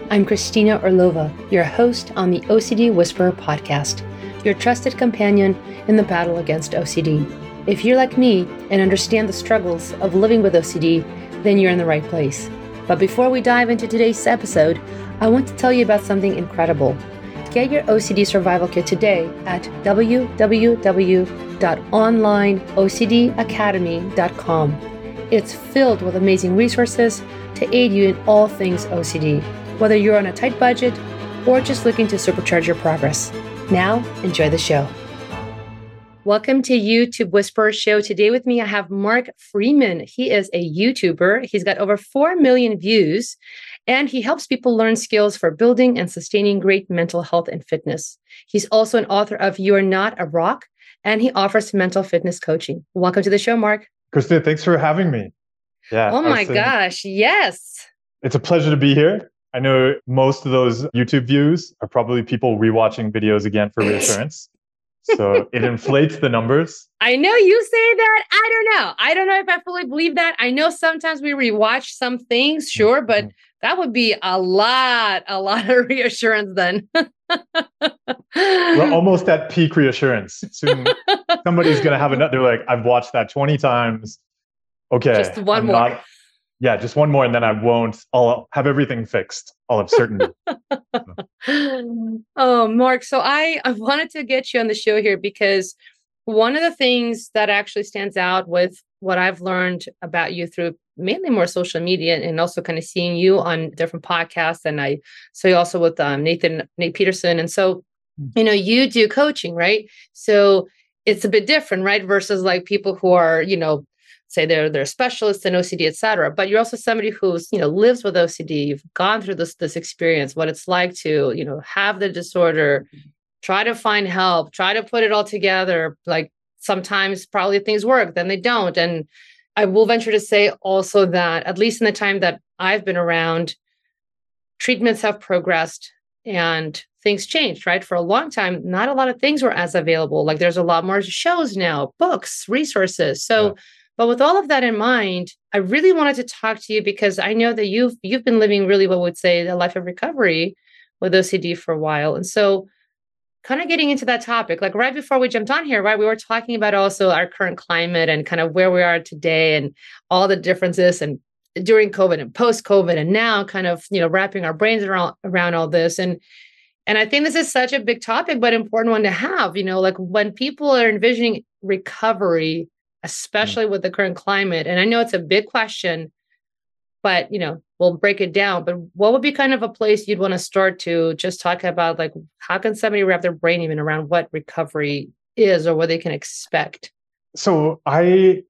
I'm Christina Orlova, your host on the OCD Whisperer podcast, your trusted companion in the battle against OCD. If you're like me and understand the struggles of living with OCD, then you're in the right place. But before we dive into today's episode, I want to tell you about something incredible. Get your OCD survival kit today at www.onlineocdacademy.com. It's filled with amazing resources to aid you in all things OCD, whether you're on a tight budget or just looking to supercharge your progress. Now, enjoy the show. Welcome to YouTube Whisperer Show. Today with me, I have Mark Freeman. He is a YouTuber. He's got over 4 million views, and he helps people learn skills for building and sustaining great mental health and fitness. He's also an author of You're Not a Rock, and he offers mental fitness coaching. Welcome to the show, Mark. Christina, thanks for having me. Yeah. Oh my gosh, yes. It's a pleasure to be here. I know most of those YouTube views are probably people rewatching videos again for reassurance. So it inflates the numbers. I know you say that. I don't know if I fully believe that. I know sometimes we rewatch some things, sure, but that would be a lot of reassurance then. We're almost at peak reassurance. Soon somebody's going to have another, they're like, I've watched that 20 times. Okay. Just one more. Just one more, and then I'll have everything fixed. I'll have certainty. Oh, Mark. So I wanted to get you on the show here because one of the things that actually stands out with what I've learned about you through mainly more social media and also kind of seeing you on different podcasts. And I saw you also with Nate Peterson. And so, you do coaching, right? So it's a bit different, right? Versus like people who are, say they're specialists in OCD, et cetera. But you're also somebody who's, lives with OCD. You've gone through this experience, what it's like to, have the disorder, try to find help, try to put it all together. Like sometimes probably things work, then they don't. And I will venture to say also that at least in the time that I've been around, treatments have progressed and things changed, right? For a long time, not a lot of things were as available. Like there's a lot more shows now, books, resources. So But with all of that in mind, I really wanted to talk to you because I know that you've been living really what would say a life of recovery with OCD for a while. And so kind of getting into that topic, like right before we jumped on here, right, we were talking about also our current climate and kind of where we are today and all the differences and during COVID and post-COVID and now kind of, wrapping our brains around all this. And I think this is such a big topic, but important one to have, like when people are envisioning recovery, especially with the current climate. And I know it's a big question, but, we'll break it down. But what would be kind of a place you'd want to start to just talk about, like, how can somebody wrap their brain even around what recovery is or what they can expect? So I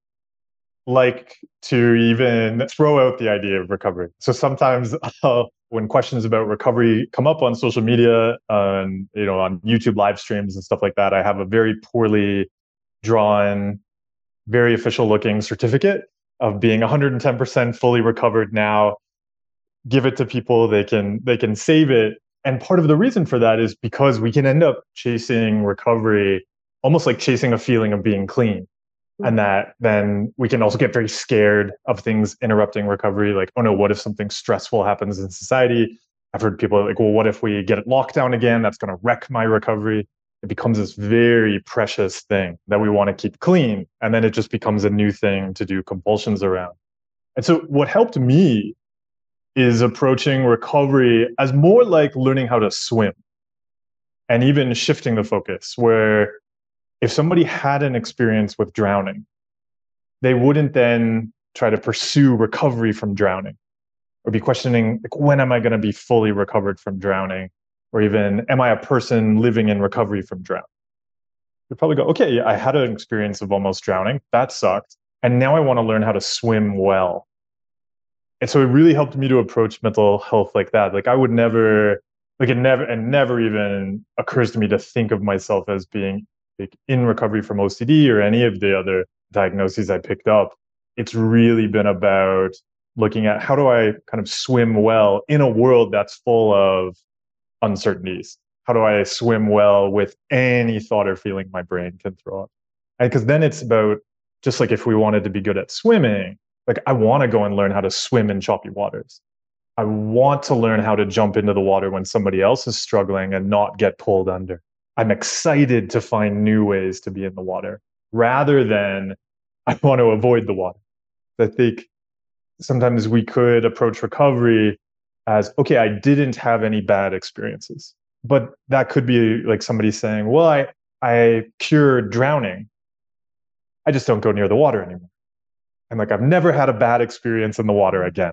like to even throw out the idea of recovery. So sometimes when questions about recovery come up on social media and, on YouTube live streams and stuff like that, I have a very poorly drawn, very official looking certificate of being 110% fully recovered now. Give it to people, they can save it. And part of the reason for that is because we can end up chasing recovery almost like chasing a feeling of being clean. And that then we can also get very scared of things interrupting recovery. Like, oh no, what if something stressful happens in society? I've heard people like, well, what if we get locked down again? That's going to wreck my recovery. It becomes this very precious thing that we want to keep clean. And then it just becomes a new thing to do compulsions around. And so what helped me is approaching recovery as more like learning how to swim and even shifting the focus, where if somebody had an experience with drowning, they wouldn't then try to pursue recovery from drowning or be questioning, like, when am I going to be fully recovered from drowning? Or even, am I a person living in recovery from drowning? You'd probably go, okay, I had an experience of almost drowning. That sucked. And now I want to learn how to swim well. And so it really helped me to approach mental health like that. Like I would never, it never even occurs to me to think of myself as being like in recovery from OCD or any of the other diagnoses I picked up. It's really been about looking at how do I kind of swim well in a world that's full of uncertainties. How do I swim well with any thought or feeling my brain can throw up? And because then it's about, just like if we wanted to be good at swimming, like I want to go and learn how to swim in choppy waters. I want to learn how to jump into the water when somebody else is struggling and not get pulled under. I'm excited to find new ways to be in the water rather than I want to avoid the water. I think sometimes we could approach recovery as, okay, I didn't have any bad experiences. But that could be like somebody saying, well, I cured drowning. I just don't go near the water anymore. And like, I've never had a bad experience in the water again.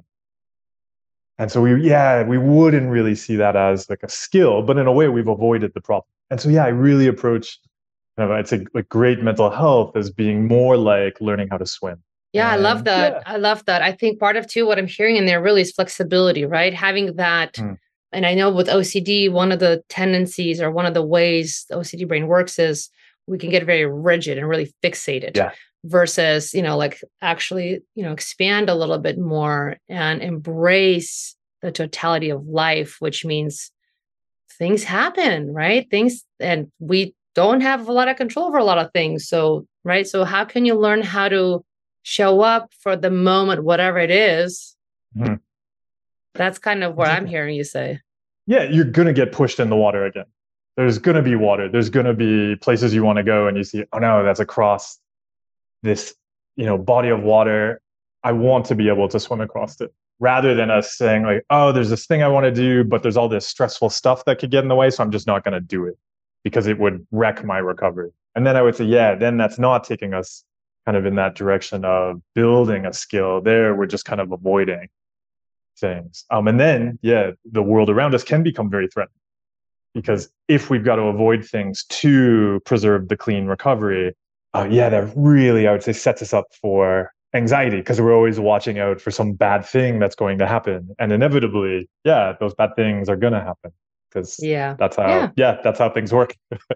And so we wouldn't really see that as like a skill, but in a way we've avoided the problem. And so, yeah, I really approach, I'd say like great mental health as being more like learning how to swim. Yeah, I love And that. yeah. I love that. I think part of too what I'm hearing in there really is flexibility, right? Having that. Mm. And I know with OCD, one of the tendencies or one of the ways the OCD brain works is we can get very rigid and really fixated. Yeah. Versus, like actually, expand a little bit more and embrace the totality of life, which means things happen, right? Things, and we don't have a lot of control over a lot of things. So, right. So how can you learn how to show up for the moment, whatever it is? Mm-hmm. That's kind of what I'm hearing you say. Yeah, you're going to get pushed in the water again. There's going to be water. There's going to be places you want to go and you see, oh no, that's across this, body of water. I want to be able to swim across it rather than us saying like, oh, there's this thing I want to do, but there's all this stressful stuff that could get in the way. So I'm just not going to do it because it would wreck my recovery. And then I would say, yeah, then that's not taking us kind of in that direction of building a skill. There, we're just kind of avoiding things. And then, yeah, the world around us can become very threatening because if we've got to avoid things to preserve the clean recovery, that really, I would say, sets us up for anxiety because we're always watching out for some bad thing that's going to happen. And inevitably, those bad things are going to happen because that's how things work.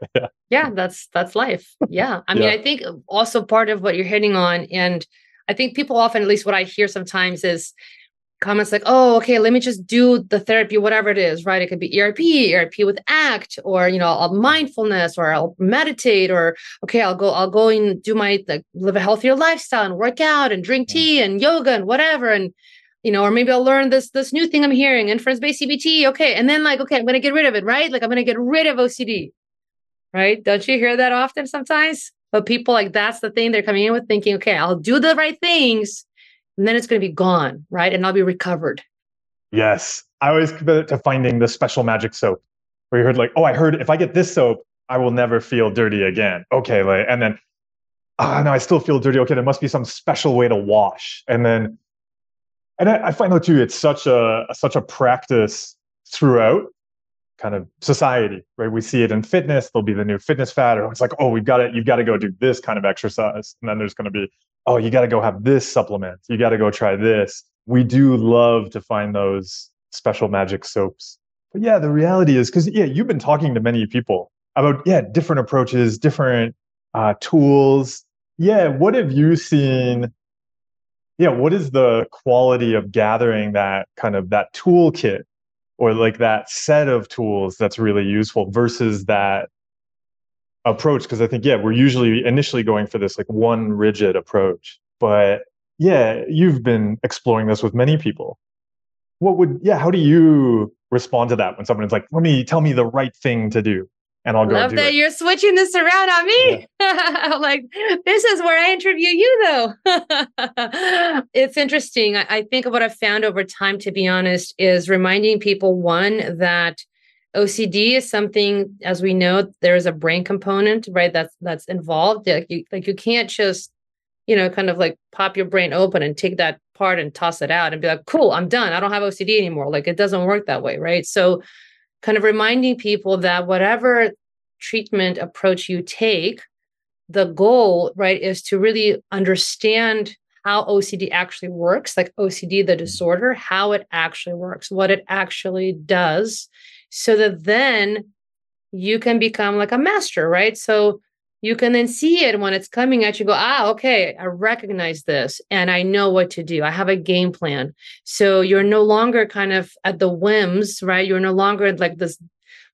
That's life. Yeah. I mean, I think also part of what you're hitting on, and I think people often, at least what I hear sometimes is comments like, oh, okay, let me just do the therapy, whatever it is, right? It could be ERP with ACT, or, I'll mindfulness, or I'll meditate, or, okay, I'll go and do live a healthier lifestyle and work out and drink tea and yoga and whatever. And, or maybe I'll learn this new thing I'm hearing, inference-based CBT. Okay. And then okay, I'm going to get rid of it, right? Like I'm going to get rid of OCD, right? Don't you hear that often sometimes? But people that's the thing they're coming in with, thinking, okay, I'll do the right things, and then it's going to be gone, right? And I'll be recovered. Yes. I always compare it to finding the special magic soap where you heard like, oh, I heard if I get this soap, I will never feel dirty again. Okay. And then, no, I still feel dirty. Okay. There must be some special way to wash. And I find that too, it's such a practice throughout kind of society, right? We see it in fitness. There'll be the new fitness fad, or it's like, oh, you've got to go do this kind of exercise. And then there's going to be, oh, you got to go have this supplement. You got to go try this. We do love to find those special magic soaps. But the reality is, because you've been talking to many people about, different approaches, different tools. What have you seen? What is the quality of gathering that kind of that toolkit or like that set of tools that's really useful versus that approach? Because I think, we're usually initially going for this like one rigid approach. But you've been exploring this with many people. How do you respond to that when someone's like, tell me the right thing to do? And I'll go love do that it. You're switching this around on me. I'm like, this is where I interview you, though. It's interesting. I think what I've found over time, to be honest, is reminding people, one, that OCD is something, as we know, there is a brain component, right? That's involved. You can't just, kind of like pop your brain open and take that part and toss it out and be like, cool, I'm done. I don't have OCD anymore. Like it doesn't work that way, right? So kind of reminding people that whatever treatment approach you take, the goal, right, is to really understand how OCD actually works, like OCD, the disorder, how it actually works, what it actually does, so that then you can become like a master, right? So you can then see it when it's coming at you, go, okay, I recognize this and I know what to do. I have a game plan. So you're no longer kind of at the whims, right? You're no longer like this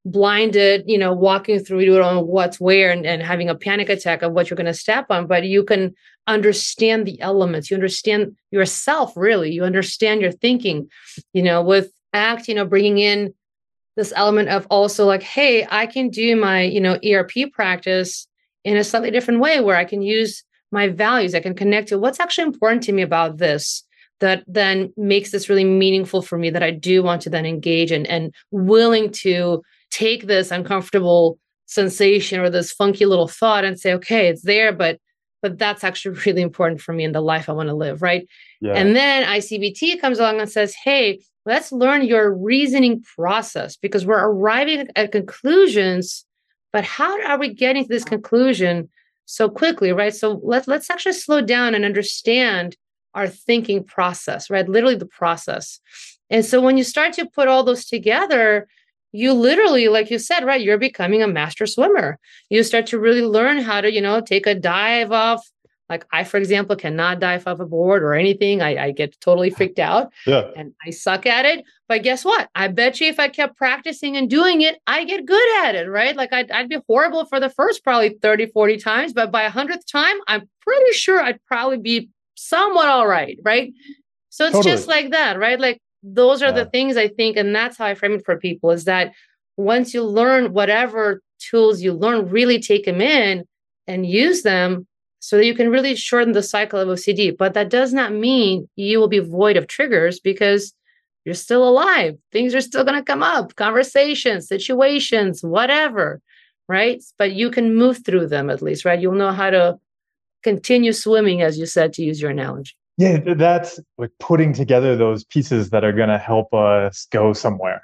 blinded, walking through, you don't know what's where, and having a panic attack of what you're going to step on, but you can understand the elements. You understand yourself, really. You understand your thinking, with ACT, bringing in this element of also like, hey, I can do my, ERP practice in a slightly different way where I can use my values. I can connect to what's actually important to me about this that then makes this really meaningful for me that I do want to then engage in and willing to take this uncomfortable sensation or this funky little thought and say, okay, it's there, but that's actually really important for me in the life I want to live, right? Yeah. And then ICBT comes along and says, hey, let's learn your reasoning process because we're arriving at conclusions, but how are we getting to this conclusion so quickly, right? So let's actually slow down and understand our thinking process, right? Literally the process. And so when you start to put all those together, you literally, like you said, right, you're becoming a master swimmer. You start to really learn how to, take a dive off. Like I, for example, cannot dive off a board or anything. I get totally freaked out Yeah. and I suck at it. But guess what? I bet you if I kept practicing and doing it, I get good at it, right? Like I'd be horrible for the first probably 30, 40 times, but by 100th time, I'm pretty sure I'd probably be somewhat all right, right? So it's Totally. just like that, right? Like those are Yeah. the things I think, and that's how I frame it for people is that once you learn whatever tools you learn, really take them in and use them so that you can really shorten the cycle of OCD. But that does not mean you will be void of triggers because you're still alive. Things are still going to come up, conversations, situations, whatever, right? But you can move through them at least, right? You'll know how to continue swimming, as you said, to use your analogy. Yeah, that's like putting together those pieces that are going to help us go somewhere.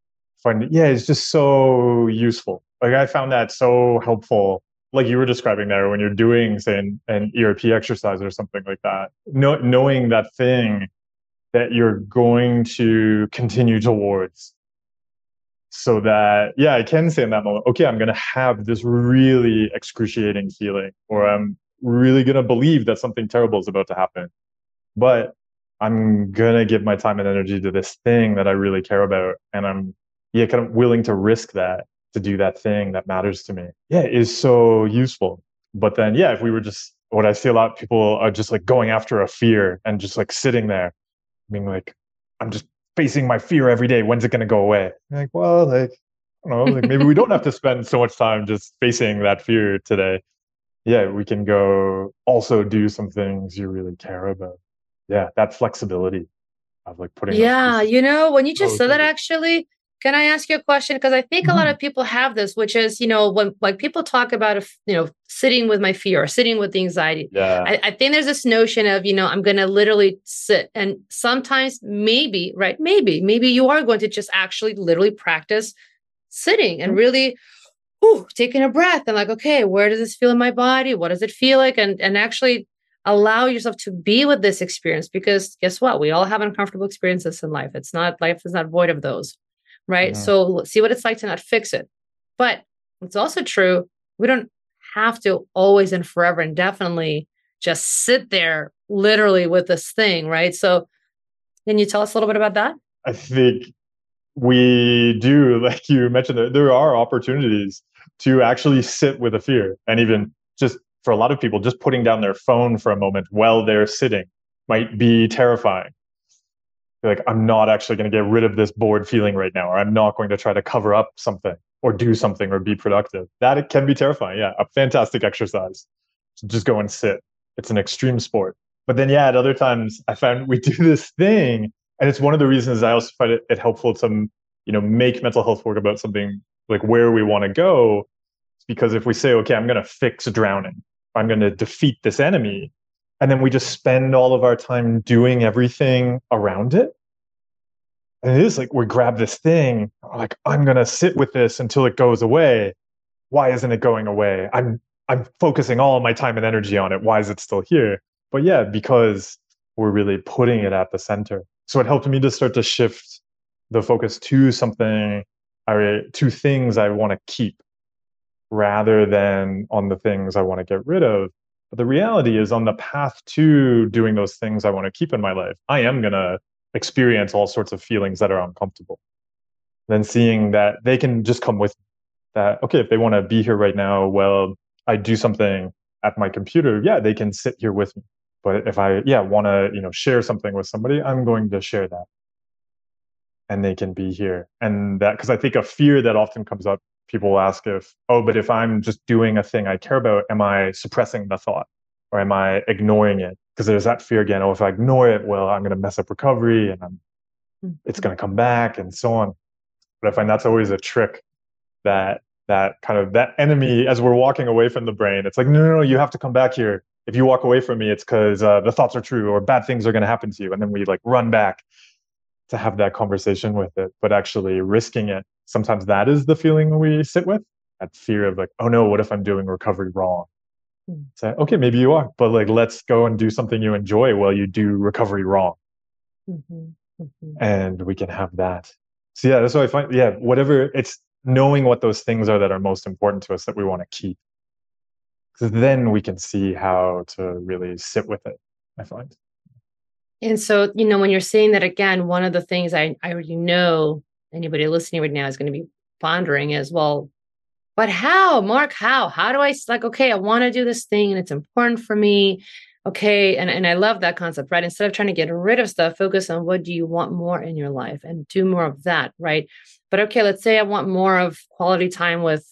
Yeah, it's just so useful. Like I found that so helpful. Like you were describing there when you're doing, say, an ERP exercise or something like that. Knowing that thing that you're going to continue towards so that, yeah, I can say in that moment, okay, I'm going to have this really excruciating feeling, or I'm really going to believe that something terrible is about to happen. But I'm going to give my time and energy to this thing that I really care about. And I'm, yeah, kind of willing to risk that to do that thing that matters to me. Yeah, it is so useful. But then, yeah, if we were just, what I see a lot of people are just like going after a fear and just like sitting there being like, I'm just facing my fear every day. When's it going to go away? Like, well, like, I don't know, like maybe we don't have to spend so much time just facing that fear today. Yeah, we can go also do some things you really care about. Yeah, that flexibility of like putting those Yeah, pieces. when you just Oh, said that totally. actually, can I ask you a question? Because I think a lot Mhm. of people have this, which is, when like people talk about, sitting with my fear or sitting with the anxiety, Yeah. I think there's this notion of, I'm going to literally sit. And sometimes maybe, right? Maybe you are going to just actually literally practice sitting and Mhm. really taking a breath and like, okay, where does this feel in my body? What does it feel like? And actually allow yourself to be with this experience because guess what? We all have uncomfortable experiences in life. Life is not void of those, right? Mhm. So see what it's like to not fix it. But it's also true, we don't have to always and forever indefinitely just sit there literally with this thing, right? So can you tell us a little bit about that? I think we do, like you mentioned, there are opportunities to actually sit with a fear. And even just for a lot of people, just putting down their phone for a moment while they're sitting might be terrifying. Like, I'm not actually going to get rid of this bored feeling right now, or I'm not going to try to cover up something or do something or be productive. That it can be terrifying. Yeah, a fantastic exercise to just go and sit. It's an extreme sport. But then, yeah, at other times, I found we do this thing, and it's one of the reasons I also find it helpful to, make mental health work about something like where we want to go. It's because if we say, okay, I'm going to fix drowning, I'm going to defeat this enemy, and then we just spend all of our time doing everything around it. And it is like we grab this thing, like I'm gonna sit with this until it goes away. Why isn't it going away? I'm focusing all of my time and energy on it. Why is it still here? But yeah, because we're really putting it at the center. So it helped me to start to shift the focus to to things I want to keep rather than on the things I want to get rid of. But the reality is, on the path to doing those things I want to keep in my life, I am going to experience all sorts of feelings that are uncomfortable. then seeing that they can just come with me. That, okay, if they want to be here right now, well, I do something at my computer, yeah, they can sit here with me. But if I, yeah, want to, share something with somebody, I'm going to share that and they can be here. And that, because I think a fear that often comes up, people ask if, oh, but if I'm just doing a thing I care about, am I suppressing the thought or am I ignoring it? Because there's that fear again, oh, if I ignore it, well, I'm going to mess up recovery and it's going to come back and so on. But I find that's always a trick, that kind of that enemy as we're walking away from the brain. It's like, no, no, no, you have to come back here. If you walk away from me, it's because the thoughts are true or bad things are going to happen to you. And then we like run back to have that conversation with it, but actually risking it. Sometimes that is the feeling we sit with, that fear of like, oh no, what if I'm doing recovery wrong? Say, okay, maybe you are, but like, let's go and do something you enjoy while you do recovery wrong. Mm-hmm. Mm-hmm. And we can have that. So yeah, that's what I find. Yeah, whatever, it's knowing what those things are that are most important to us that we want to keep. Because then we can see how to really sit with it, I find. And so, when you're saying that again, one of the things I already know anybody listening right now is going to be pondering is, well, but how, Mark, how? How do like, okay, I want to do this thing and it's important for me. Okay. And I love that concept, right? Instead of trying to get rid of stuff, focus on what do you want more in your life and do more of that, right? But okay, let's say I want more of quality time with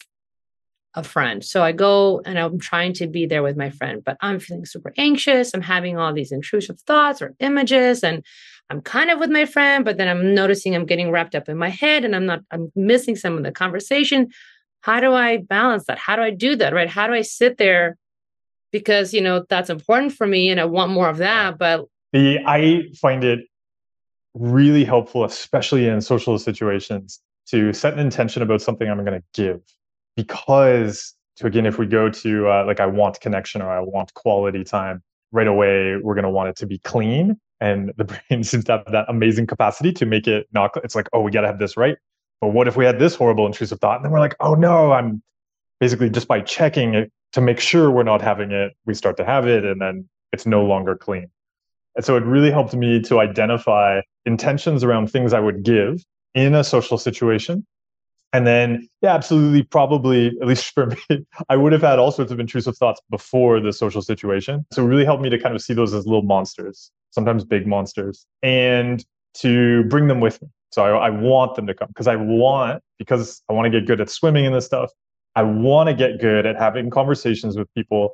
a friend. So I go and I'm trying to be there with my friend, but I'm feeling super anxious. I'm having all these intrusive thoughts or images, and I'm kind of with my friend, but then I'm noticing I'm getting wrapped up in my head and I'm missing some of the conversation. How do I balance that? How do I do that? Right? How do I sit there? Because, that's important for me and I want more of that. But I find it really helpful, especially in social situations, to set an intention about something I'm going to give. Because, to again, if we go to like, I want connection or I want quality time, right away, we're going to want it to be clean. And the brain seems to have that amazing capacity to make it not, it's like, oh, we got to have this right. But what if we had this horrible intrusive thought? And then we're like, oh no, I'm basically just by checking it to make sure we're not having it, we start to have it. And then it's no longer clean. And so it really helped me to identify intentions around things I would give in a social situation. And then, yeah, absolutely, probably, at least for me, I would have had all sorts of intrusive thoughts before the social situation. So it really helped me to kind of see those as little monsters, sometimes big monsters, and to bring them with me. So I want them to come because I want to get good at swimming and this stuff. I want to get good at having conversations with people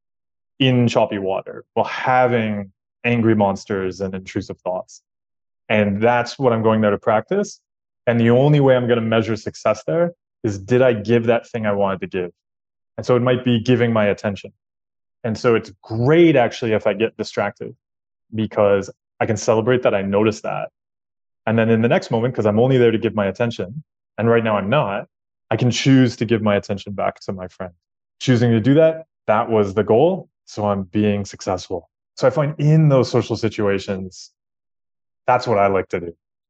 in choppy water while having angry monsters and intrusive thoughts. And that's what I'm going there to practice. And the only way I'm going to measure success there is, did I give that thing I wanted to give? And so it might be giving my attention. And so it's great actually if I get distracted, because I can celebrate that I noticed that. And then in the next moment, because I'm only there to give my attention, and right now I'm not, I can choose to give my attention back to my friend. Choosing to do that, that was the goal. So I'm being successful. So I find in those social situations, that's what I like to do.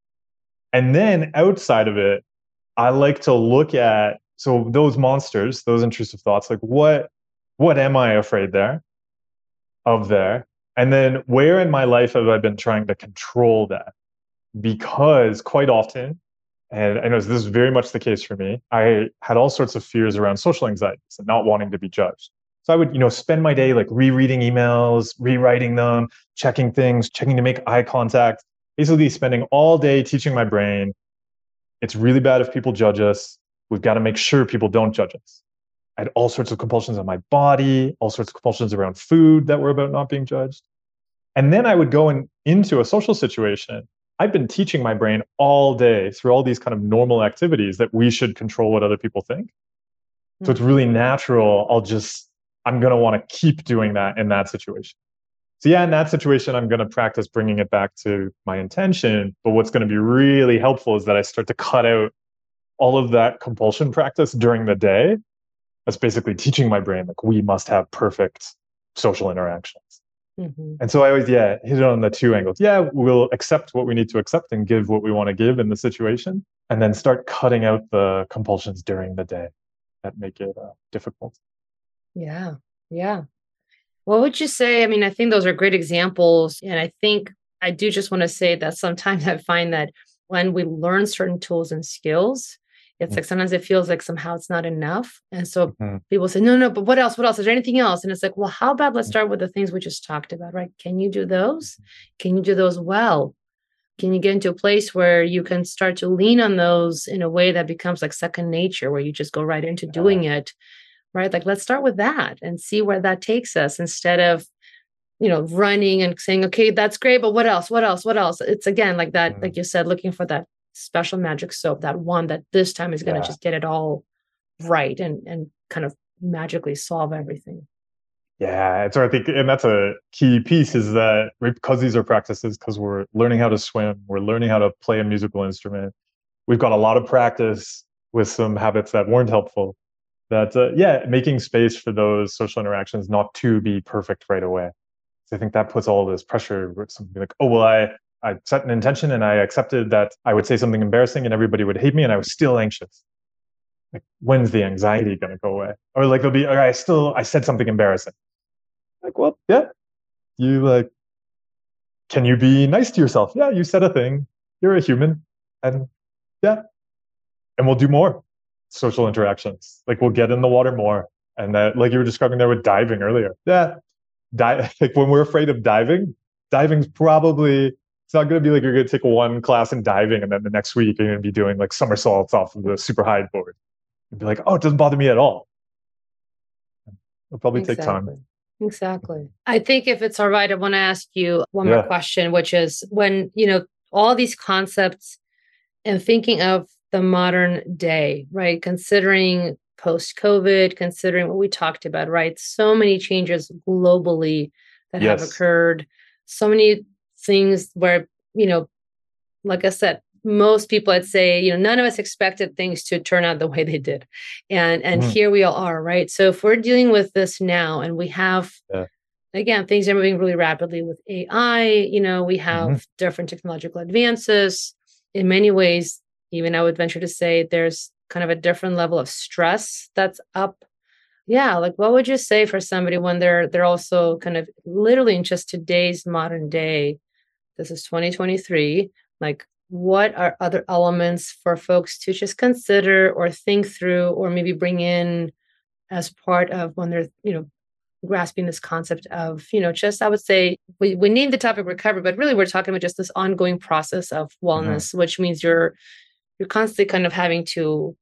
And then outside of it, I like to look at, so those monsters, those intrusive thoughts, like what am I afraid of there? And then where in my life have I been trying to control that? Because quite often, and I know this is very much the case for me, I had all sorts of fears around social anxieties and not wanting to be judged. So I would, spend my day like rereading emails, rewriting them, checking things, checking to make eye contact, basically spending all day teaching my brain, it's really bad if people judge us. We've got to make sure people don't judge us. I had all sorts of compulsions on my body, all sorts of compulsions around food that were about not being judged. And then I would go into a social situation. I've been teaching my brain all day through all these kind of normal activities that we should control what other people think. So it's really natural. I'm going to want to keep doing that in that situation. So yeah, in that situation, I'm going to practice bringing it back to my intention. But what's going to be really helpful is that I start to cut out all of that compulsion practice during the day. That's basically teaching my brain, like, we must have perfect social interactions. Mm-hmm. And so I always, hit it on the two angles. Yeah, we'll accept what we need to accept and give what we want to give in the situation, and then start cutting out the compulsions during the day that make it difficult. Yeah. Yeah. What would you say? I mean, I think those are great examples. And I think I do just want to say that sometimes I find that when we learn certain tools and skills, it's like sometimes it feels like somehow it's not enough. And so Mhm. people say, no, no, but what else? What else? Is there anything else? And it's like, well, how about let's start with the things we just talked about, right? Can you do those? Can you do those well? Can you get into a place where you can start to lean on those in a way that becomes like second nature, where you just go right into doing it, right? Like, let's start with that and see where that takes us instead of, running and saying, okay, that's great, but what else? What else? What else? It's again like that, like you said, looking for that special magic soap, that one that this time is going to Yeah. just get it all right and kind of magically solve everything. Yeah. And so I think, and that's a key piece is that because these are practices, because we're learning how to swim, we're learning how to play a musical instrument, we've got a lot of practice with some habits that weren't helpful. That, yeah, making space for those social interactions not to be perfect right away. So I think that puts all this pressure where something like, oh, well, I set an intention and I accepted that I would say something embarrassing and everybody would hate me and I was still anxious. Like, when's the anxiety going to go away? Or like, there'll be, or I said something embarrassing. Like, well, yeah, you like, can you be nice to yourself? Yeah, you said a thing. You're a human. And yeah, and we'll do more social interactions. Like, we'll get in the water more. And that, like you were describing there with diving earlier. Yeah, like when we're afraid of diving, diving's probably it's not going to be like you're going to take one class in diving and then the next week you're going to be doing like somersaults off of the super high board. You'd be like, oh, it doesn't bother me at all. It'll probably take time. Exactly. Exactly. I think if it's all right, I want to ask you one more Yeah. question, which is when, all these concepts and thinking of the modern day, right? Considering post COVID, considering what we talked about, right? So many changes globally that have Yes. occurred, so many things where, like I said, most people I'd say, none of us expected things to turn out the way they did. And Mhm. here we all are, right? So if we're dealing with this now and we have Yeah. again, things are moving really rapidly with AI, we Mhm. have different technological advances. In many ways, even I would venture to say there's kind of a different level of stress that's up. Yeah, like what would you say for somebody when they're also kind of literally in just today's modern day, this is 2023. Like, what are other elements for folks to just consider or think through or maybe bring in as part of when they're, grasping this concept of, just I would say we named the topic recovery, but really we're talking about just this ongoing process of Mhm. wellness, which means you're constantly kind of having to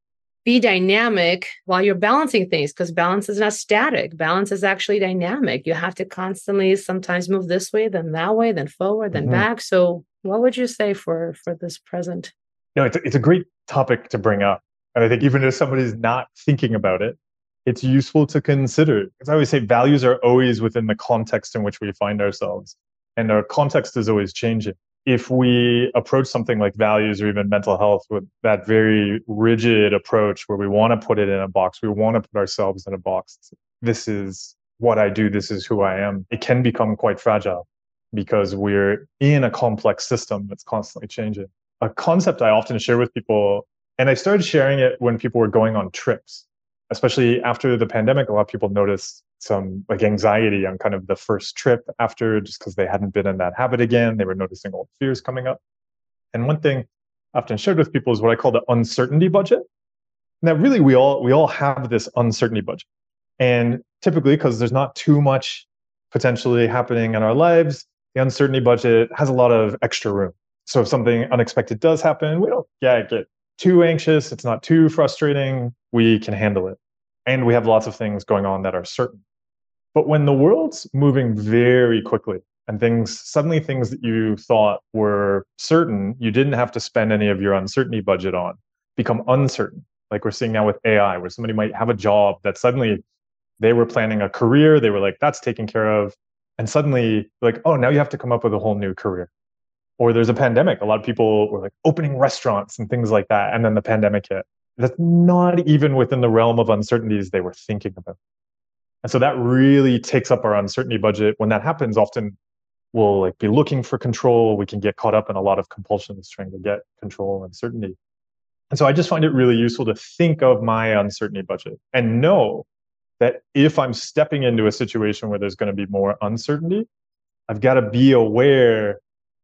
be dynamic while you're balancing things because balance is not static. Balance is actually dynamic. You have to constantly sometimes move this way, then that way, then forward, then Mhm. back. So what would you say for this present? No, it's a great topic to bring up. And I think even if somebody's not thinking about it, it's useful to consider. Because I always say values are always within the context in which we find ourselves. And our context is always changing. If we approach something like values or even mental health with that very rigid approach where we want to put it in a box, we want to put ourselves in a box. This is what I do, this is who I am. It can become quite fragile because we're in a complex system that's constantly changing. A concept I often share with people, and I started sharing it when people were going on trips, especially after the pandemic. A lot of people noticed some like anxiety on kind of the first trip after, just because they hadn't been in that habit again. They were noticing old fears coming up. And one thing I often shared with people is what I call the uncertainty budget. Now, really, we all have this uncertainty budget, and typically because there's not too much potentially happening in our lives, the uncertainty budget has a lot of extra room. So if something unexpected does happen, we don't get too anxious. It's not too frustrating. We can handle it, and we have lots of things going on that are certain. But when the world's moving very quickly and things that you thought were certain, you didn't have to spend any of your uncertainty budget on, become uncertain. Like we're seeing now with AI, where somebody might have a job that suddenly they were planning a career, they were like, that's taken care of. And suddenly, like, oh, now you have to come up with a whole new career. Or there's a pandemic. A lot of people were like opening restaurants and things like that. And then the pandemic hit. That's not even within the realm of uncertainties they were thinking about. And so that really takes up our uncertainty budget. When that happens, often we'll like be looking for control. We can get caught up in a lot of compulsions trying to get control and certainty. And so I just find it really useful to think of my uncertainty budget and know that if I'm stepping into a situation where there's going to be more uncertainty, I've got to be aware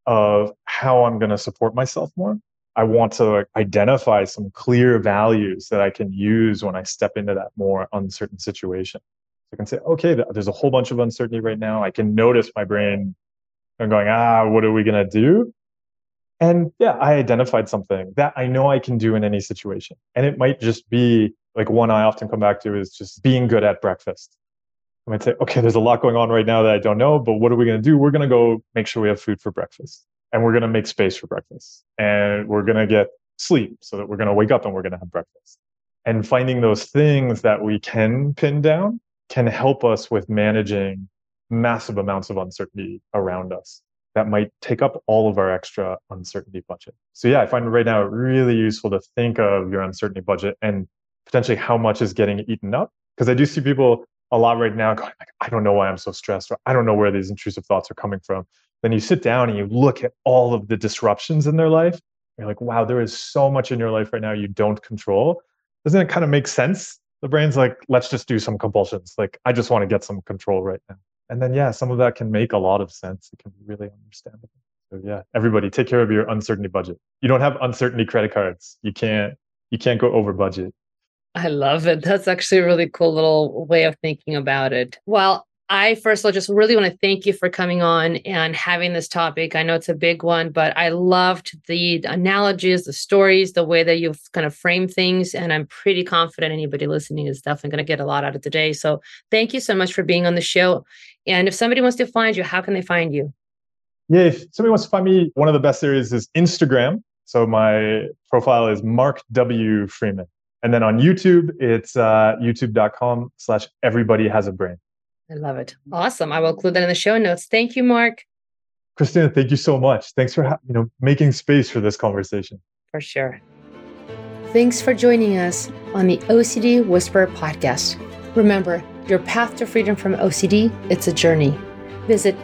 of how I'm going to support myself more. I want to identify some clear values that I can use when I step into that more uncertain situation. So I can say, okay, there's a whole bunch of uncertainty right now. I can notice my brain going, what are we going to do? And yeah, I identified something that I know I can do in any situation. And it might just be like one I often come back to is just being good at breakfast. I might say, okay, there's a lot going on right now that I don't know, but what are we going to do? We're going to go make sure we have food for breakfast, and we're going to make space for breakfast, and we're going to get sleep so that we're going to wake up and we're going to have breakfast. And finding those things that we can pin down can help us with managing massive amounts of uncertainty around us that might take up all of our extra uncertainty budget. So yeah, I find right now really useful to think of your uncertainty budget and potentially how much is getting eaten up. Because I do see people a lot right now going like, I don't know why I'm so stressed, or I don't know where these intrusive thoughts are coming from. Then you sit down and you look at all of the disruptions in their life. You're like, wow, there is so much in your life right now you don't control. Doesn't it kind of make sense? The brain's like, let's just do some compulsions. Like, I just want to get some control right now. And then, yeah, some of that can make a lot of sense. It can be really understandable. So yeah, everybody take care of your uncertainty budget. You don't have uncertainty credit cards. You can't go over budget. I love it. That's actually a really cool little way of thinking about it. Well, I first of all just really want to thank you for coming on and having this topic. I know it's a big one, but I loved the analogies, the stories, the way that you've kind of framed things. And I'm pretty confident anybody listening is definitely going to get a lot out of today. So thank you so much for being on the show. And if somebody wants to find you, how can they find you? Yeah, if somebody wants to find me, one of the best areas is Instagram. So my profile is Mark W. Freeman. And then on YouTube, it's youtube.com/everybodyhasabrain. I love it. Awesome. I will include that in the show notes. Thank you, Mark. Christina, thank you so much. Thanks for making space for this conversation. For sure. Thanks for joining us on the OCD Whisperer podcast. Remember, your path to freedom from OCD, it's a journey. Visit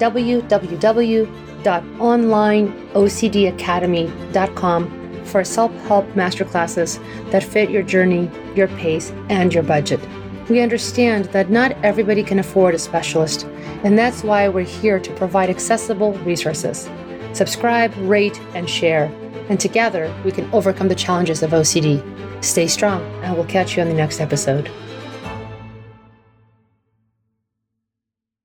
www.onlineocdacademy.com for self-help masterclasses that fit your journey, your pace, and your budget. We understand that not everybody can afford a specialist, and that's why we're here to provide accessible resources. Subscribe, rate, and share, and together we can overcome the challenges of OCD. Stay strong, and we'll catch you on the next episode.